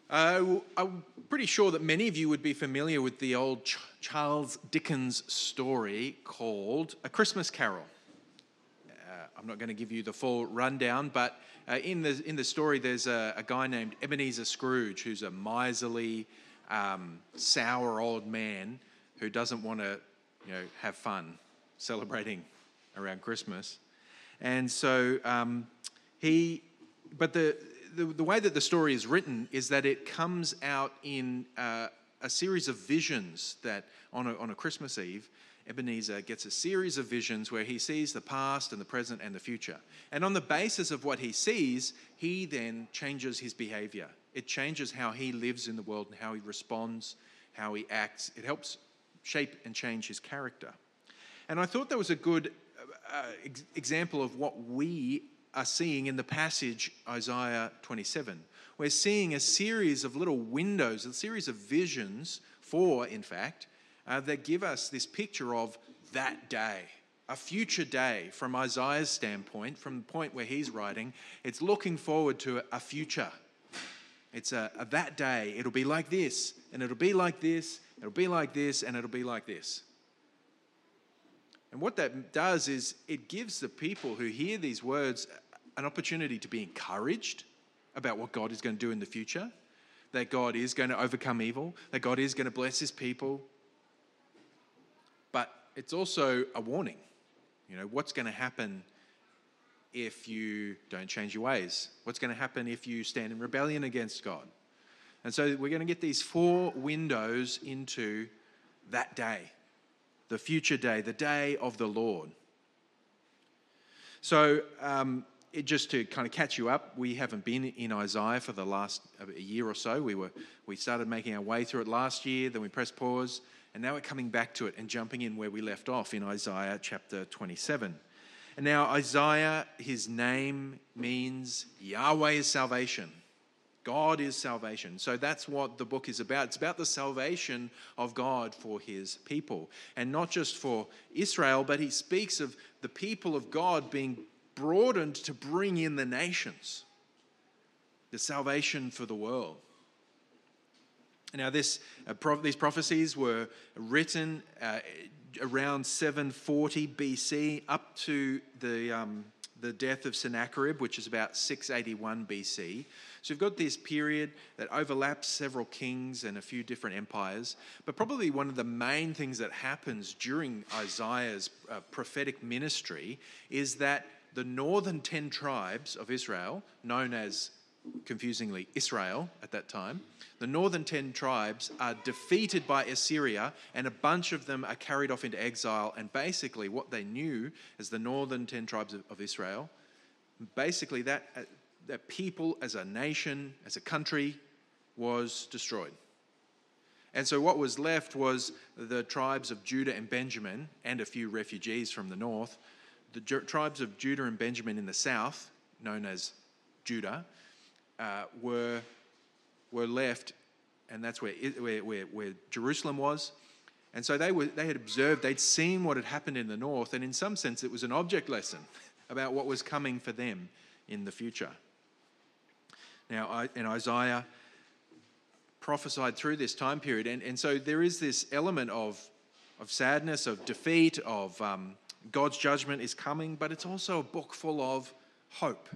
I'm pretty sure that many of you would be familiar with the old Charles Dickens story called A Christmas Carol. I'm not going to give you the full rundown, but in the story there's a guy named Ebenezer Scrooge who's a miserly, sour old man who doesn't want to, have fun celebrating around Christmas. And so the way that the story is written is that it comes out in a series of visions that on a Christmas Eve, Ebenezer gets a series of visions where he sees the past and the present and the future. And on the basis of what he sees, he then changes his behavior. It changes how he lives in the world and how he responds, how he acts. It helps shape and change his character. And I thought that was a good example of what we are seeing in the passage Isaiah 27. We're seeing a series of little windows, a series of visions, in fact, that give us this picture of that day, a future day from Isaiah's standpoint, from the point where he's writing. It's looking forward to a future. It's that day. It'll be like this, and it'll be like this, it'll be like this, and it'll be like this. And what that does is it gives the people who hear these words an opportunity to be encouraged about what God is going to do in the future, that God is going to overcome evil, that God is going to bless his people. But it's also a warning. What's going to happen if you don't change your ways? What's going to happen if you stand in rebellion against God? And so we're going to get these 4 windows into that day, the future day, the day of the Lord. So just to kind of catch you up, we haven't been in Isaiah for the last a year or so. We started making our way through it last year, then we pressed pause, and now we're coming back to it and jumping in where we left off in Isaiah chapter 27. And now Isaiah, his name means Yahweh is salvation. God is salvation. So that's what the book is about. It's about the salvation of God for his people. And not just for Israel, but he speaks of the people of God being broadened to bring in the nations, the salvation for the world. Now, these prophecies were written around 740 BC up to the death of Sennacherib, which is about 681 BC. So you've got this period that overlaps several kings and a few different empires. But probably one of the main things that happens during Isaiah's prophetic ministry is that the northern 10 tribes of Israel, known as, confusingly, Israel at that time, the northern 10 tribes are defeated by Assyria, and a bunch of them are carried off into exile. And basically what they knew as the northern 10 tribes of Israel, basically that people as a nation, as a country, was destroyed. And so what was left was the tribes of Judah and Benjamin, and a few refugees from the north. The tribes of Judah and Benjamin in the south, known as Judah, were left, and that's where Jerusalem was. And so they had observed, they'd seen what had happened in the north, and in some sense it was an object lesson about what was coming for them in the future. Now, and Isaiah prophesied through this time period, and so there is this element of sadness, of defeat, of God's judgment is coming, but it's also a book full of hope,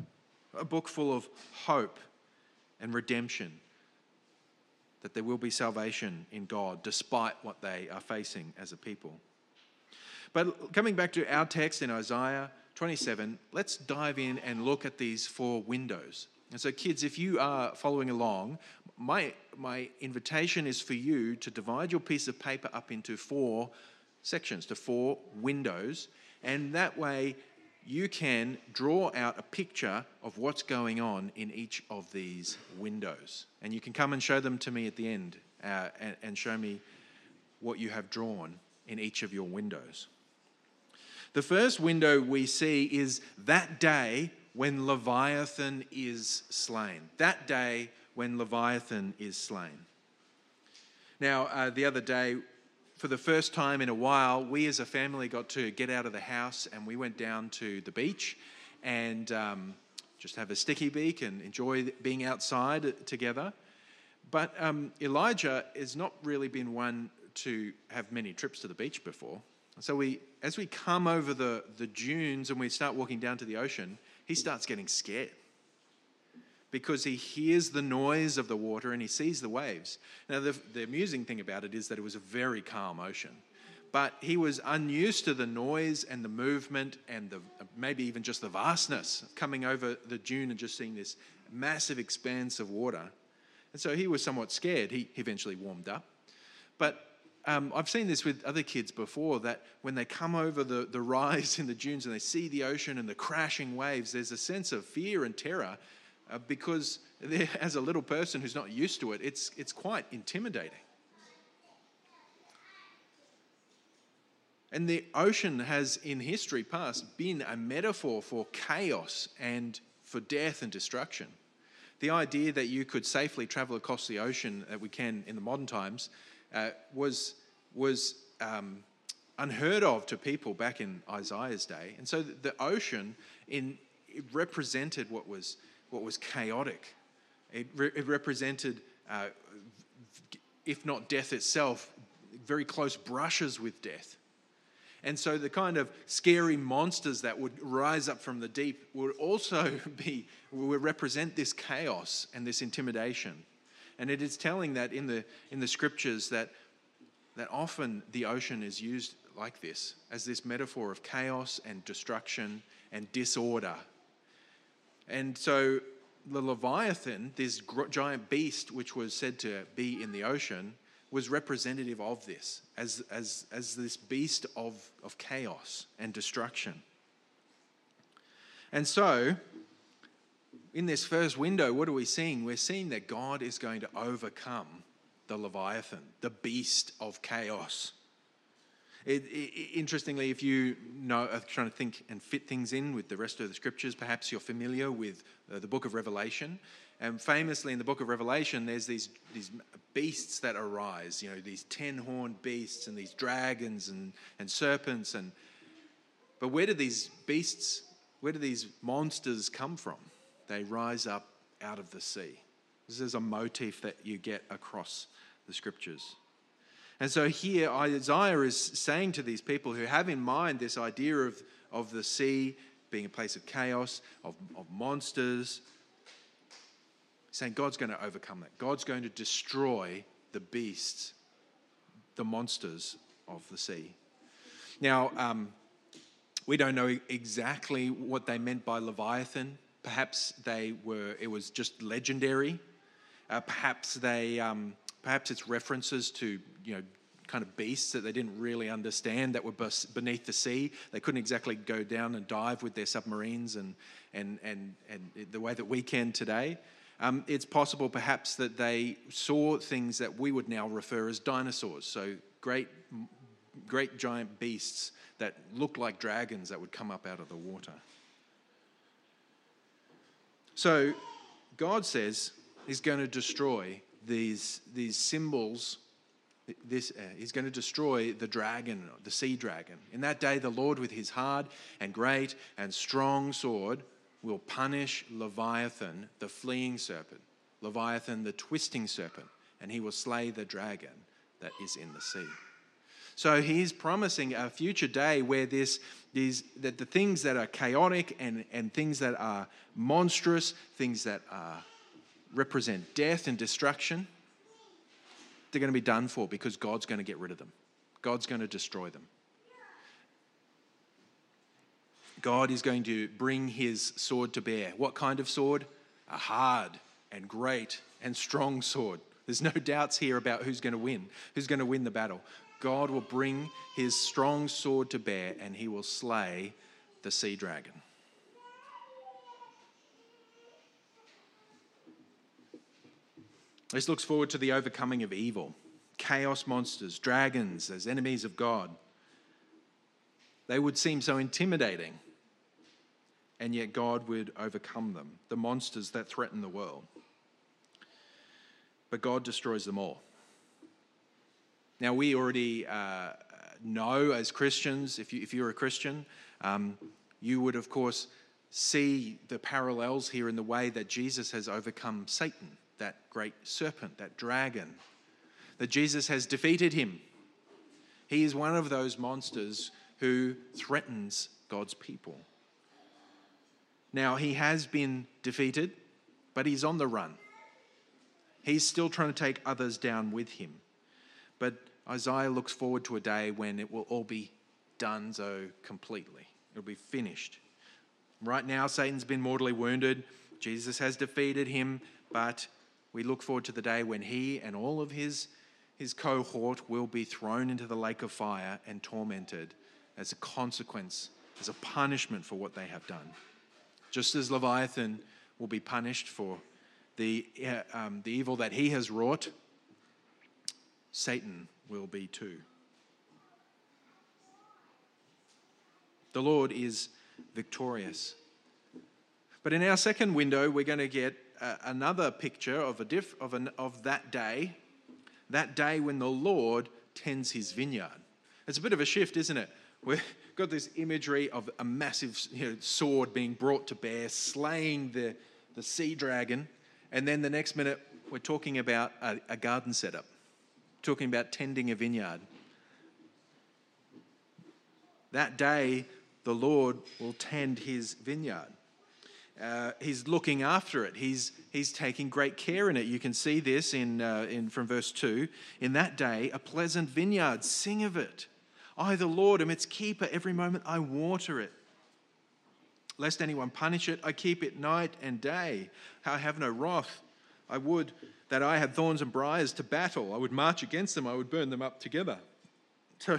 and redemption, that there will be salvation in God despite what they are facing as a people. But coming back to our text in Isaiah 27, let's dive in and look at these 4 windows. And so kids, if you are following along, my invitation is for you to divide your piece of paper up into 4 sections, to 4 windows, and that way you can draw out a picture of what's going on in each of these windows. And you can come and show them to me at the end and show me what you have drawn in each of your windows. The first window we see is that day when Leviathan is slain. That day when Leviathan is slain. Now, the other day, for the first time in a while, we as a family got to get out of the house and we went down to the beach and just have a sticky beak and enjoy being outside together. But Elijah has not really been one to have many trips to the beach before. So as we come over the dunes and we start walking down to the ocean, he starts getting scared because he hears the noise of the water and he sees the waves. Now, the amusing thing about it is that it was a very calm ocean, but he was unused to the noise and the movement and maybe even just the vastness of coming over the dune and just seeing this massive expanse of water. And so he was somewhat scared. He eventually warmed up. But I've seen this with other kids before, that when they come over the rise in the dunes and they see the ocean and the crashing waves, there's a sense of fear and terror because as a little person who's not used to it, it's quite intimidating. And the ocean has, in history past, been a metaphor for chaos and for death and destruction. The idea that you could safely travel across the ocean that we can in the modern times was unheard of to people back in Isaiah's day. And so the ocean it represented what was chaotic. It represented, if not death itself, very close brushes with death. And so the kind of scary monsters that would rise up from the deep would also would represent this chaos and this intimidation. And it is telling that in the scriptures that often the ocean is used like this, as this metaphor of chaos and destruction and disorder. And so the Leviathan, this giant beast which was said to be in the ocean, was representative of this, as this beast of chaos and destruction. And so, in this first window, what are we seeing? We're seeing that God is going to overcome the Leviathan, the beast of chaos. Interestingly, if you are trying to think and fit things in with the rest of the scriptures, perhaps you're familiar with the book of Revelation. And famously in the book of Revelation, there's these beasts that arise, these 10-horned beasts and these dragons and serpents. But where do these monsters come from? They rise up out of the sea. This is a motif that you get across the scriptures. And so here Isaiah is saying to these people who have in mind this idea of the sea being a place of chaos, of monsters, saying God's going to overcome that. God's going to destroy the beasts, the monsters of the sea. Now, we don't know exactly what they meant by Leviathan. Perhaps it was just legendary. Perhaps it's references to, kind of beasts that they didn't really understand that were beneath the sea. They couldn't exactly go down and dive with their submarines and the way that we can today. It's possible perhaps that they saw things that we would now refer as dinosaurs, so great giant beasts that look like dragons that would come up out of the water. So God says he's going to destroy these symbols. He's going to destroy the dragon, the sea dragon. In that day, the Lord with his hard and great and strong sword will punish Leviathan, the fleeing serpent, Leviathan, the twisting serpent, and he will slay the dragon that is in the sea. So he's promising a future day where that the things that are chaotic and things that are monstrous, things that represent death and destruction, they're going to be done for because God's going to get rid of them. God's going to destroy them. God is going to bring his sword to bear. What kind of sword? A hard and great and strong sword. There's no doubts here about who's going to win the battle. God will bring his strong sword to bear and he will slay the sea dragon. This looks forward to the overcoming of evil, chaos monsters, dragons as enemies of God. They would seem so intimidating, and yet God would overcome them, the monsters that threaten the world. But God destroys them all. Now, we already know as Christians, if you're a Christian, you would, of course, see the parallels here in the way that Jesus has overcome Satan, that great serpent, that dragon, that Jesus has defeated him. He is one of those monsters who threatens God's people. Now, he has been defeated, but he's on the run. He's still trying to take others down with him. But Isaiah looks forward to a day when it will all be done so completely. It'll be finished. Right now, Satan's been mortally wounded. Jesus has defeated him, but we look forward to the day when he and all of his cohort will be thrown into the lake of fire and tormented as a consequence, as a punishment for what they have done. Just as Leviathan will be punished for the evil that he has wrought, Satan will be too. The Lord is victorious. But in our second window, we're going to get another picture of that day when the Lord tends his vineyard. It's a bit of a shift, isn't it? We've got this imagery of a massive sword being brought to bear, slaying the sea dragon, and then the next minute we're talking about a garden setup, talking about tending a vineyard. That day, the Lord will tend his vineyard. He's looking after it. He's taking great care in it. You can see this from verse 2. In that day, a pleasant vineyard, sing of it. I, the Lord, am its keeper. Every moment I water it. Lest anyone punish it, I keep it night and day. I have no wrath. I would that I had thorns and briars to battle. I would march against them. I would burn them up together. So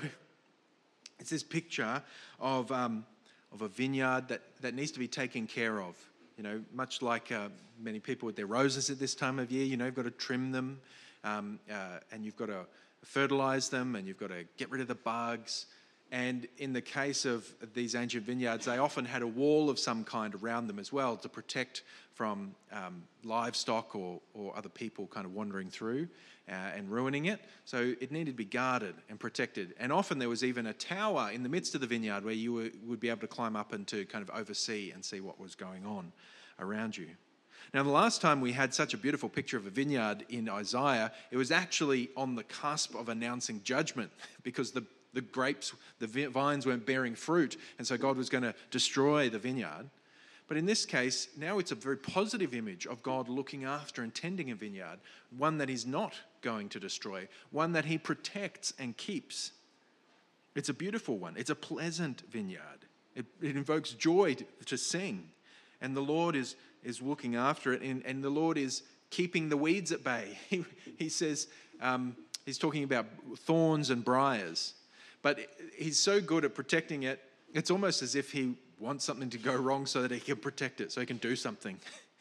it's this picture of a vineyard that needs to be taken care of. You know, much like many people with their roses at this time of year, you've got to trim them and you've got to fertilize them and you've got to get rid of the bugs. And in the case of these ancient vineyards, they often had a wall of some kind around them as well to protect from livestock or other people kind of wandering through and ruining it. So it needed to be guarded and protected. And often there was even a tower in the midst of the vineyard where you would be able to climb up and to kind of oversee and see what was going on around you. Now, the last time we had such a beautiful picture of a vineyard in Isaiah, it was actually on the cusp of announcing judgment because the grapes, the vines weren't bearing fruit, and so God was going to destroy the vineyard. But in this case, now it's a very positive image of God looking after and tending a vineyard, one that he's not going to destroy, one that he protects and keeps. It's a beautiful one. It's a pleasant vineyard. It invokes joy to sing. And the Lord is looking after it, and the Lord is keeping the weeds at bay. He says, he's talking about thorns and briars. But he's so good at protecting it, it's almost as if he wants something to go wrong so that he can protect it, so he can do something,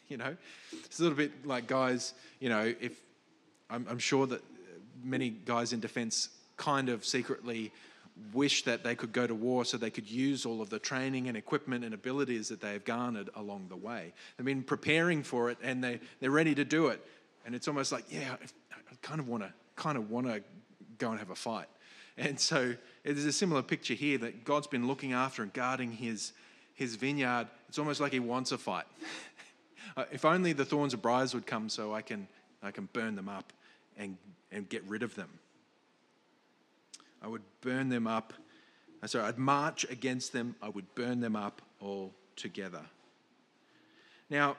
It's a little bit like guys, if I'm sure that many guys in defence kind of secretly wish that they could go to war so they could use all of the training and equipment and abilities that they have garnered along the way. They've been preparing for it and they're ready to do it. And it's almost like, I kind of want to go and have a fight. And so there's a similar picture here that God's been looking after and guarding his vineyard. It's almost like he wants a fight. If only the thorns and briars would come so I can burn them up and get rid of them. I would burn them up. So I'd march against them. I would burn them up all together. Now,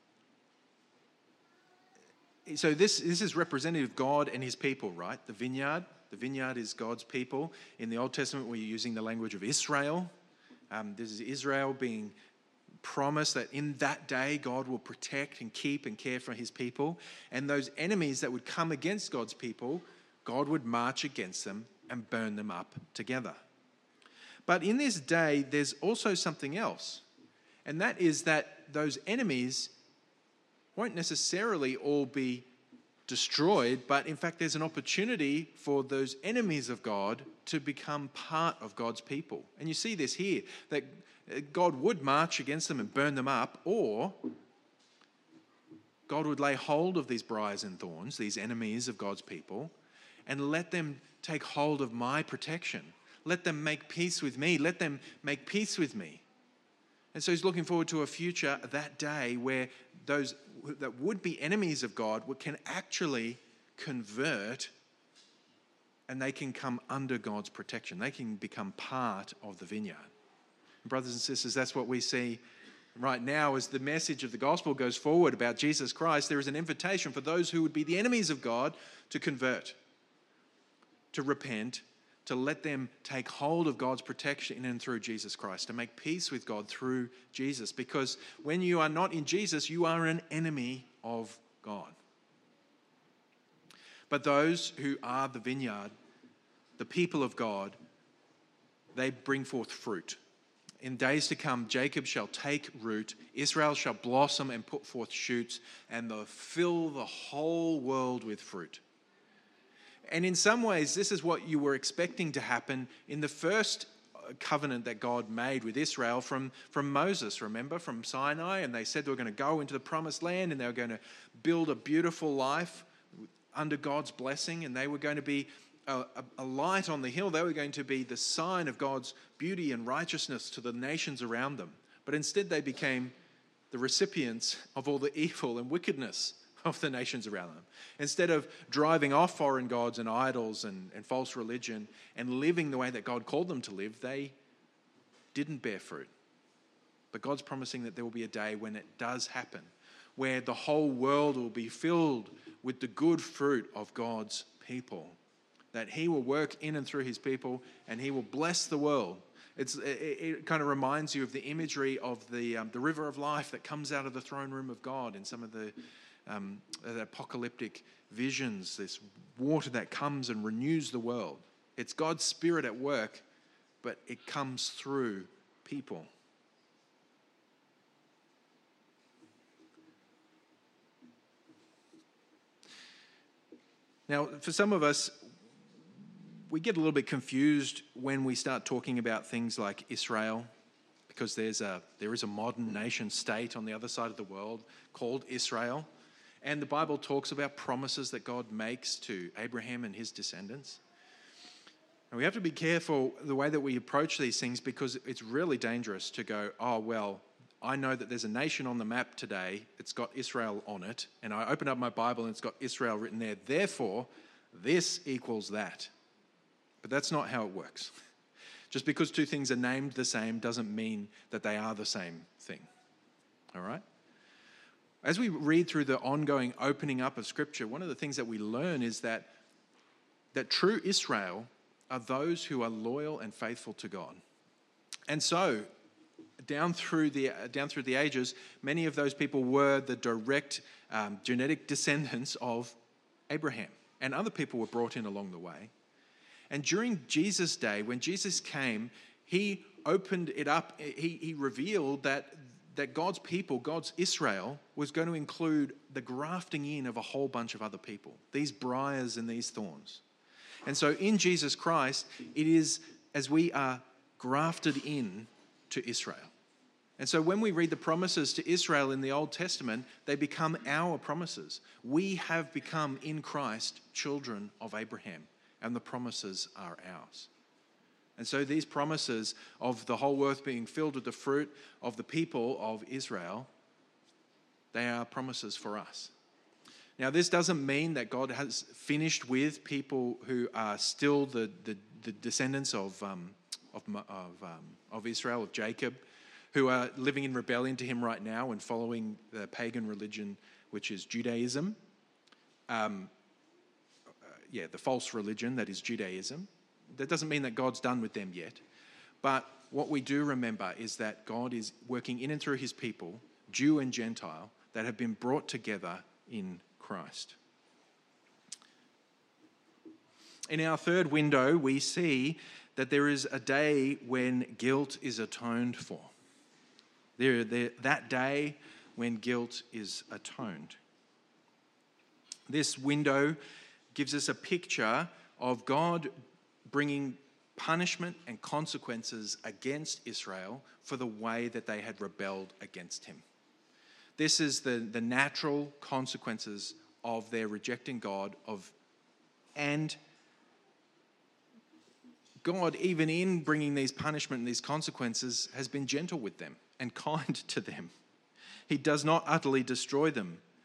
so this is representative of God and his people, right? The vineyard. The vineyard is God's people. In the Old Testament, we're using the language of Israel. This is Israel being promised that in that day, God will protect and keep and care for his people. And those enemies that would come against God's people, God would march against them and burn them up together. But in this day, there's also something else. And that is that those enemies won't necessarily all be destroyed, but in fact there's an opportunity for those enemies of God to become part of God's people. And you see this here, that God would march against them and burn them up, or God would lay hold of these briars and thorns, these enemies of God's people, and let them take hold of my protection. Let them make peace with me. Let them make peace with me. And so he's looking forward to a future, that day, where those that would be enemies of God can actually convert, and they can come under God's protection. They can become part of the vineyard. Brothers and sisters, that's what we see right now as the message of the gospel goes forward about Jesus Christ. There is an invitation for those who would be the enemies of God to convert, to repent, to let them take hold of God's protection in and through Jesus Christ, to make peace with God through Jesus. Because when you are not in Jesus, you are an enemy of God. But those who are the vineyard, the people of God, they bring forth fruit. In days to come, Jacob shall take root, Israel shall blossom and put forth shoots, and they'll fill the whole world with fruit. And in some ways, this is what you were expecting to happen in the first covenant that God made with Israel from Moses, remember, from Sinai. And they said they were going to go into the promised land and they were going to build a beautiful life under God's blessing, and they were going to be a light on the hill. They were going to be the sign of God's beauty and righteousness to the nations around them. But instead they became the recipients of all the evil and wickedness of the nations around them. Instead of driving off foreign gods and idols and false religion and living the way that God called them to live, they didn't bear fruit. But God's promising that there will be a day when it does happen, where the whole world will be filled with the good fruit of God's people, that he will work in and through his people and he will bless the world. It kind of reminds you of the imagery of the river of life that comes out of the throne room of God in some of the apocalyptic visions, this water that comes and renews the world. It's God's Spirit at work, but it comes through people. Now, for some of us, we get a little bit confused when we start talking about things like Israel, because there is a modern nation state on the other side of the world called Israel. And the Bible talks about promises that God makes to Abraham and his descendants. And we have to be careful the way that we approach these things, because it's really dangerous to go, oh, well, I know that there's a nation on the map today, it's got Israel on it, and I open up my Bible and it's got Israel written there, therefore, this equals that. But that's not how it works. Just because two things are named the same doesn't mean that they are the same thing. All right? As we read through the ongoing opening up of Scripture, one of the things that we learn is that true Israel are those who are loyal and faithful to God. And so, down through the ages, many of those people were the direct genetic descendants of Abraham. And other people were brought in along the way. And during Jesus' day, when Jesus came, he opened it up. He revealed that God's people, God's Israel, was going to include the grafting in of a whole bunch of other people, these briars and these thorns. And so in Jesus Christ, it is as we are grafted in to Israel. And so when we read the promises to Israel in the Old Testament, they become our promises. We have become in Christ children of Abraham, and the promises are ours. And so these promises of the whole earth being filled with the fruit of the people of Israel, they are promises for us. Now, this doesn't mean that God has finished with people who are still the descendants of Israel, of Jacob, who are living in rebellion to him right now and following the pagan religion, which is Judaism. The false religion that is Judaism. That doesn't mean that God's done with them yet. But what we do remember is that God is working in and through his people, Jew and Gentile, that have been brought together in Christ. In our third window, we see that there is a day when guilt is atoned for. That day when guilt is atoned. This window gives us a picture of God bringing punishment and consequences against Israel for the way that they had rebelled against him. This is the natural consequences of their rejecting God, and God, even in bringing these punishment and these consequences, has been gentle with them and kind to them. He does not utterly destroy them,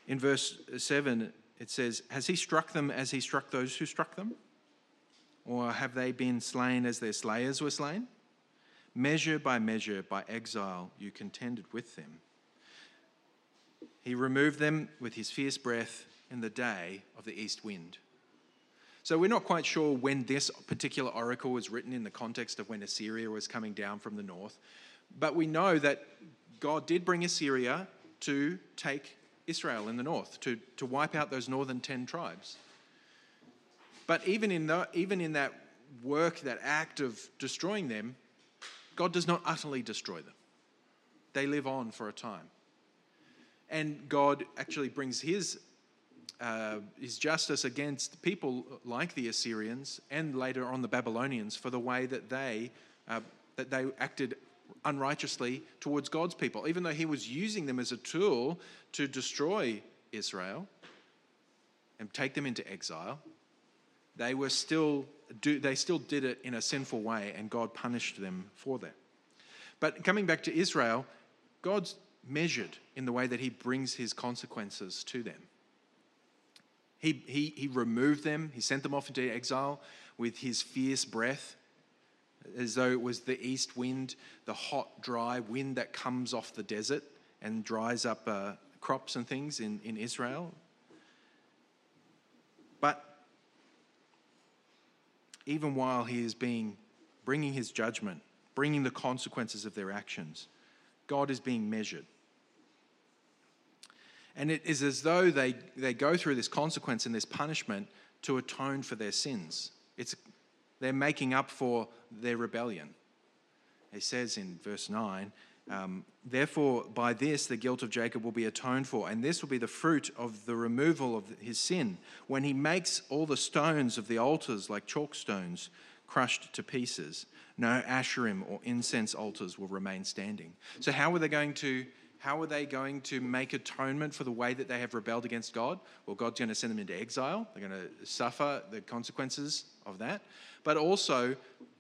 In verse 7, it says, "Has he struck them as he struck those who struck them? Or have they been slain as their slayers were slain? Measure, by exile, you contended with them. He removed them with his fierce breath in the day of the east wind." So we're not quite sure when this particular oracle was written in the context of when Assyria was coming down from the north. But we know that God did bring Assyria to take Israel in the north, to wipe out those northern 10 tribes. But even in that work, that act of destroying them, God does not utterly destroy them. They live on for a time. And God actually brings his justice against people like the Assyrians and later on the Babylonians for the way that they acted unrighteously towards God's people. Even though he was using them as a tool to destroy Israel and take them into exile, they still did it in a sinful way, and God punished them for that. But coming back to Israel, God's measured in the way that he brings his consequences to them. He removed them. He sent them off into exile with his fierce breath, as though it was the east wind, the hot, dry wind that comes off the desert and dries up crops and things in Israel. But even while he is bringing his judgment, bringing the consequences of their actions, God is being measured. And it is as though they go through this consequence and this punishment to atone for their sins. They're making up for their rebellion. It says in verse 9, "Therefore by this the guilt of Jacob will be atoned for, and this will be the fruit of the removal of his sin, when he makes all the stones of the altars like chalk stones crushed to pieces. No Asherim or incense altars will remain standing." So how are they going to make atonement for the way that they have rebelled against God? Well, God's going to send them into exile. They're going to suffer the consequences of that. But also,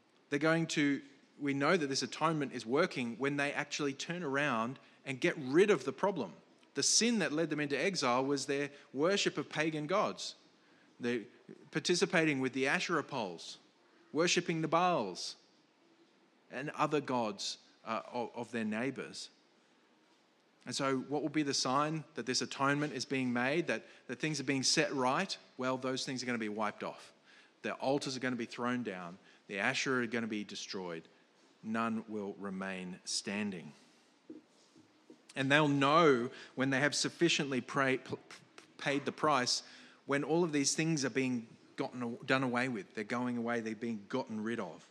we know that this atonement is working when they actually turn around and get rid of the problem. The sin that led them into exile was their worship of pagan gods. They're participating with the Asherah poles, worshipping the Baals and other gods of their neighbours. And so what will be the sign that this atonement is being made, that things are being set right? Well, those things are going to be wiped off. The altars are going to be thrown down. The Asherah are going to be destroyed. None will remain standing. And they'll know when they have sufficiently paid the price, when all of these things are being done away with. They're going away. They're being gotten rid of.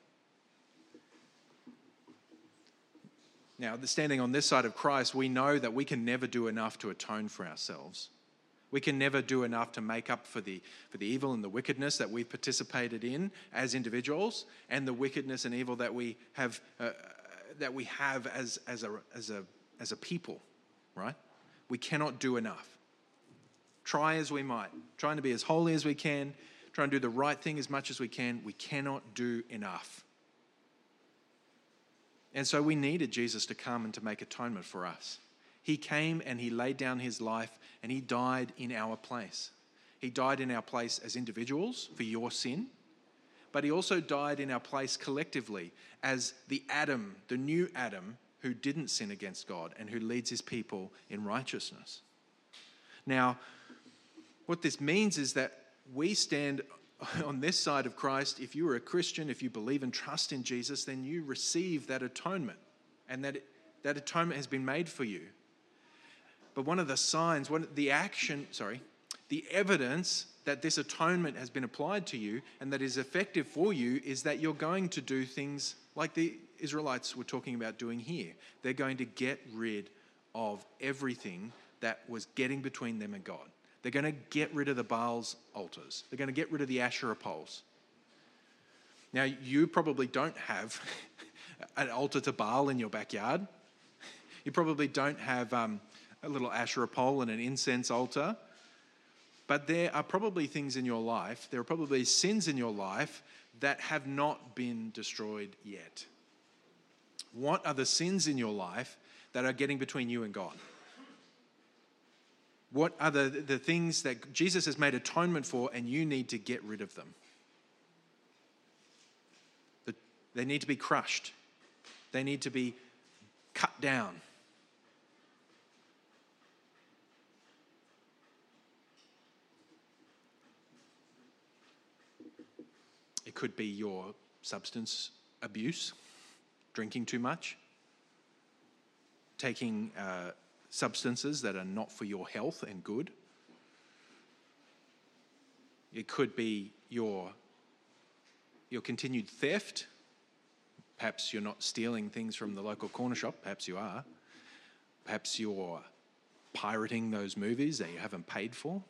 Now, standing on this side of Christ, we know that we can never do enough to atone for ourselves. We can never do enough to make up for the evil and the wickedness that we've participated in as individuals, and the wickedness and evil that we have as a people, right? We cannot do enough. Try as we might, trying to be as holy as we can, trying to do the right thing as much as we cannot do enough. And so we needed Jesus to come and to make atonement for us. He came and he laid down his life and he died in our place. He died in our place as individuals for your sin, but he also died in our place collectively as the Adam, the new Adam, who didn't sin against God and who leads his people in righteousness. Now, what this means is that we stand on this side of Christ. If you are a Christian, if you believe and trust in Jesus, then you receive that atonement, and that atonement has been made for you. But one of the signs, the evidence that this atonement has been applied to you and that is effective for you is that you're going to do things like the Israelites were talking about doing here. They're going to get rid of everything that was getting between them and God. They're going to get rid of the Baal's altars. They're going to get rid of the Asherah poles. Now, you probably don't have an altar to Baal in your backyard. You probably don't have a little Asherah pole and an incense altar. But there are probably things in your life, there are probably sins in your life that have not been destroyed yet. What are the sins in your life that are getting between you and God? What are the things that Jesus has made atonement for, and you need to get rid of them? They need to be crushed. They need to be cut down. It could be your substance abuse, drinking too much, taking substances that are not for your health and good. It could be your continued theft. Perhaps you're not stealing things from the local corner shop. Perhaps you are. Perhaps you're pirating those movies that you haven't paid for.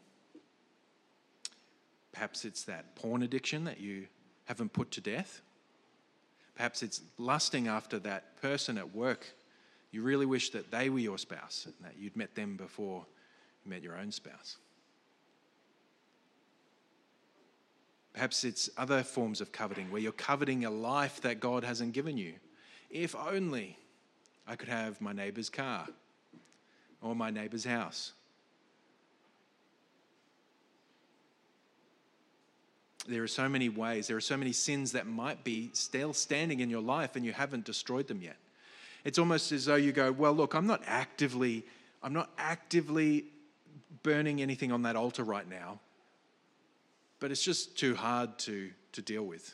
Perhaps it's that porn addiction that you haven't put to death. Perhaps it's lusting after that person at work. You really wish that they were your spouse and that you'd met them before you met your own spouse. Perhaps it's other forms of coveting where you're coveting a life that God hasn't given you. If only I could have my neighbour's car or my neighbour's house. There are so many ways, there are so many sins that might be still standing in your life and you haven't destroyed them yet. It's almost as though you go, well, look, I'm not actively burning anything on that altar right now, but it's just too hard to deal with.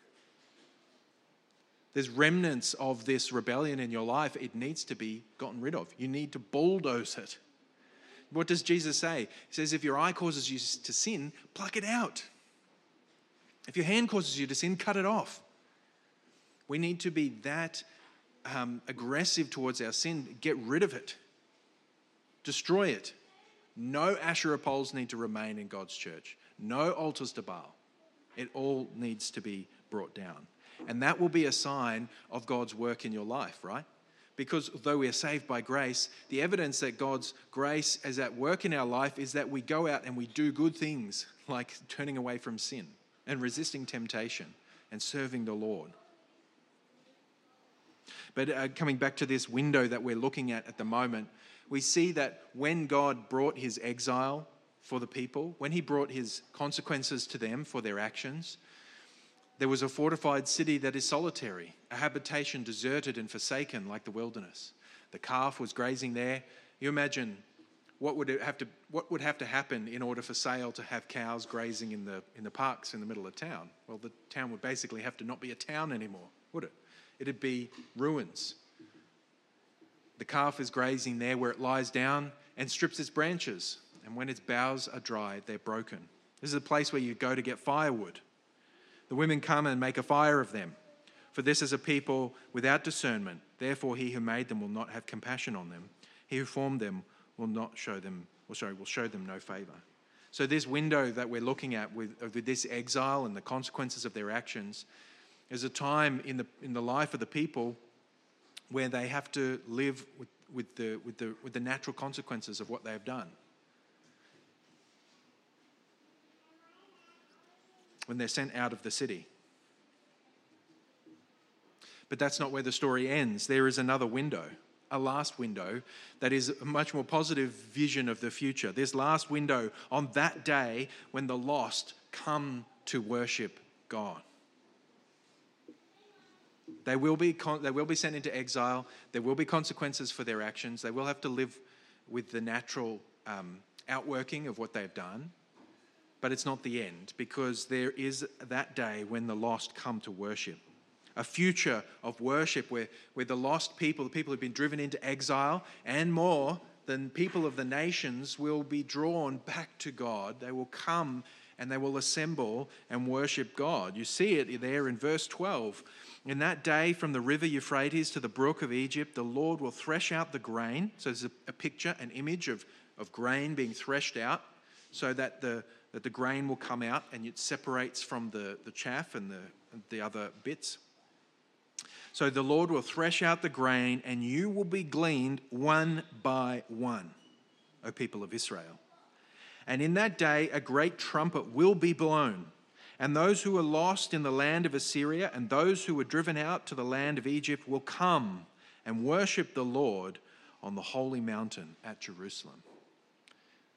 There's remnants of this rebellion in your life. It needs to be gotten rid of. You need to bulldoze it. What does Jesus say? He says, if your eye causes you to sin, pluck it out. If your hand causes you to sin, cut it off. We need to be that aggressive towards our sin. Get rid of it. Destroy it. No Asherah poles need to remain in God's church. No altars to Baal. It all needs to be brought down. And that will be a sign of God's work in your life, right? Because though we are saved by grace, the evidence that God's grace is at work in our life is that we go out and we do good things, like turning away from sin and resisting temptation and serving the Lord. But coming back to this window that we're looking at the moment, we see that when God brought his exile for the people, when he brought his consequences to them for their actions, there was a fortified city that is solitary, a habitation deserted and forsaken like the wilderness. The calf was grazing there. You imagine what would have to happen in order for Sale to have cows grazing in the parks in the middle of town? Well, the town would basically have to not be a town anymore, would it? It'd be ruins. The calf is grazing there where it lies down and strips its branches. And when its boughs are dry, they're broken. This is a place where you go to get firewood. The women come and make a fire of them. For this is a people without discernment. Therefore, he who made them will not have compassion on them. He who formed them will show them no favour. So this window that we're looking at with this exile and the consequences of their actions is a time in the life of the people where they have to live with the natural consequences of what they have done. When they're sent out of the city. But that's not where the story ends. There is another window, a last window that is a much more positive vision of the future. This last window on that day when the lost come to worship God. They will be sent into exile. There will be consequences for their actions. They will have to live with the natural outworking of what they've done. But it's not the end, because there is that day when the lost come to worship. A future of worship where the lost people, the people who've been driven into exile, and more than people of the nations, will be drawn back to God. They will come and they will assemble and worship God. You see it there in verse 12. In that day, from the river Euphrates to the brook of Egypt, the Lord will thresh out the grain. So there's a picture, an image of grain being threshed out, so that the grain will come out and it separates from the chaff and the other bits. So the Lord will thresh out the grain and you will be gleaned one by one, O people of Israel. And in that day a great trumpet will be blown, and those who are lost in the land of Assyria and those who were driven out to the land of Egypt will come and worship the Lord on the holy mountain at Jerusalem.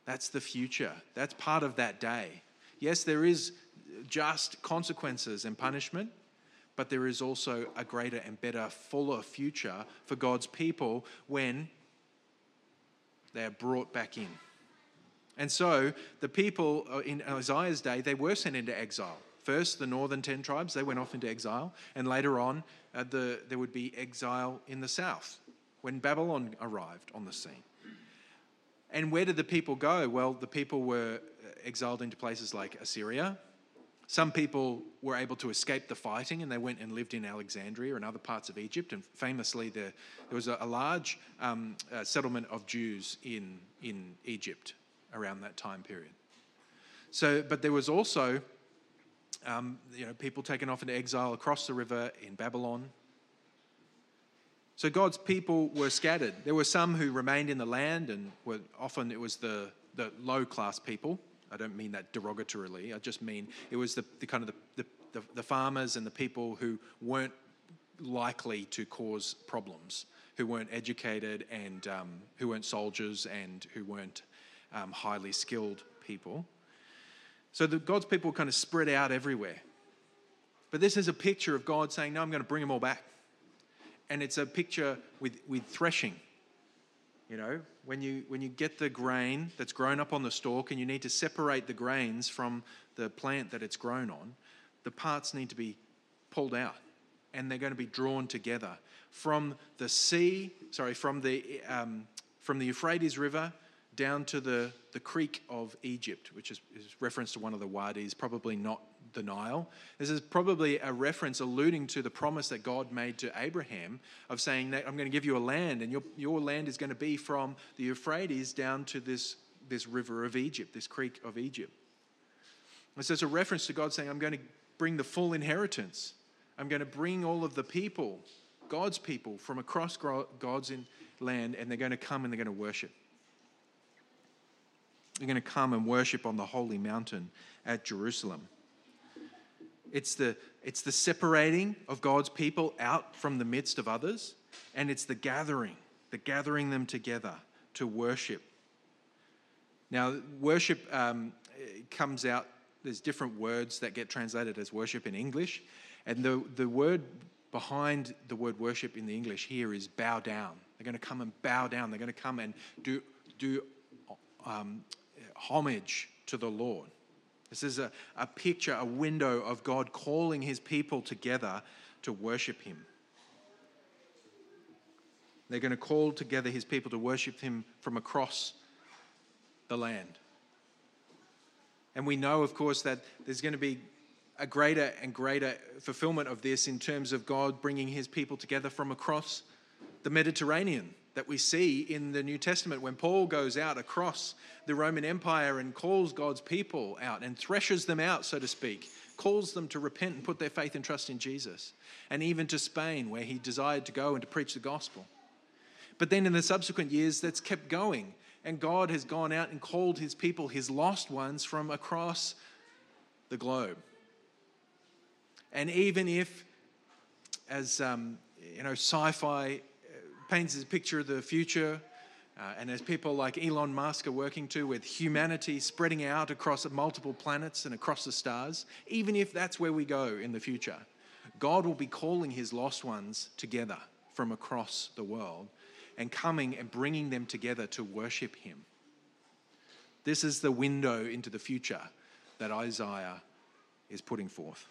That's the future. That's part of that day. Yes, there is just consequences and punishment, but there is also a greater and better, fuller future for God's people when they are brought back in. And so the people in Isaiah's day, they were sent into exile. First, the northern 10 tribes, they went off into exile. And later on, there would be exile in the south when Babylon arrived on the scene. And where did the people go? Well, the people were exiled into places like Assyria. Some people were able to escape the fighting and they went and lived in Alexandria and other parts of Egypt. And famously, there was a large settlement of Jews in Egypt around that time period. But there was also people taken off into exile across the river in Babylon. So God's people were scattered. There were some who remained in the land, and often it was the low-class people. I don't mean that derogatorily. I just mean it was the farmers and the people who weren't likely to cause problems, who weren't educated and who weren't soldiers and who weren't highly skilled people. So God's people were kind of spread out everywhere. But this is a picture of God saying, no, I'm going to bring them all back. And it's a picture with threshing. You know, when you get the grain that's grown up on the stalk and you need to separate the grains from the plant that it's grown on, the parts need to be pulled out and they're going to be drawn together from the Euphrates River down to the creek of Egypt, which is reference to one of the wadis, probably not the Nile. This is probably a reference alluding to the promise that God made to Abraham of saying that I'm going to give you a land, and your land is going to be from the Euphrates down to this river of Egypt, this creek of Egypt. And so it's a reference to God saying, I'm going to bring the full inheritance. I'm going to bring all of the people, God's people, from across God's land, and they're going to come and they're going to worship. They're going to come and worship on the holy mountain at Jerusalem. It's the separating of God's people out from the midst of others, and it's the gathering them together to worship. Now, worship comes out, there's different words that get translated as worship in English, and the word behind the word worship in the English here is bow down. They're going to come and bow down. They're going to come and do homage to the Lord. This is a picture, a window of God calling his people together to worship him. They're going to call together his people to worship him from across the land. And we know, of course, that there's going to be a greater and greater fulfillment of this in terms of God bringing his people together from across the Mediterranean that we see in the New Testament when Paul goes out across the Roman Empire and calls God's people out and threshes them out, so to speak, calls them to repent and put their faith and trust in Jesus, and even to Spain where he desired to go and to preach the gospel. But then in the subsequent years, that's kept going, and God has gone out and called his people, his lost ones, from across the globe. And even if, as sci-fi paints a picture of the future, and as people like Elon Musk are working to, with humanity spreading out across multiple planets and across the stars, even if that's where we go in the future, God will be calling his lost ones together from across the world and coming and bringing them together to worship him. This is the window into the future that Isaiah is putting forth.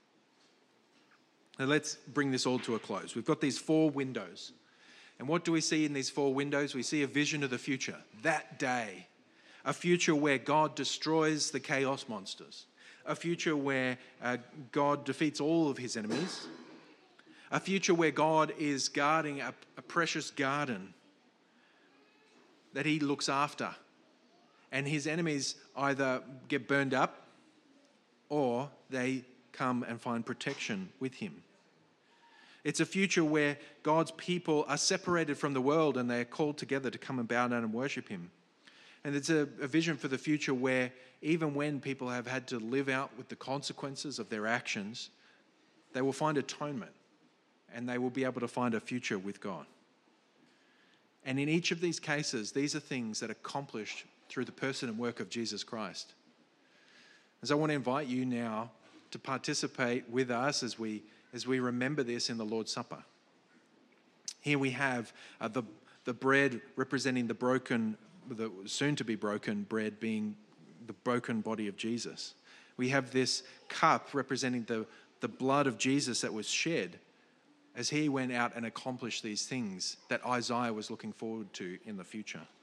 Now let's bring this all to a close. We've got these 4 windows. And what do we see in these 4 windows? We see a vision of the future, that day, a future where God destroys the chaos monsters, a future where God defeats all of his enemies, a future where God is guarding a precious garden that he looks after, and his enemies either get burned up or they come and find protection with him. It's a future where God's people are separated from the world and they are called together to come and bow down and worship him. And it's a vision for the future where even when people have had to live out with the consequences of their actions, they will find atonement and they will be able to find a future with God. And in each of these cases, these are things that are accomplished through the person and work of Jesus Christ. As I want to invite you now to participate with us as we remember this in the Lord's Supper. Here we have the bread representing the soon-to-be broken bread being the broken body of Jesus. We have this cup representing the blood of Jesus that was shed as he went out and accomplished these things that Isaiah was looking forward to in the future.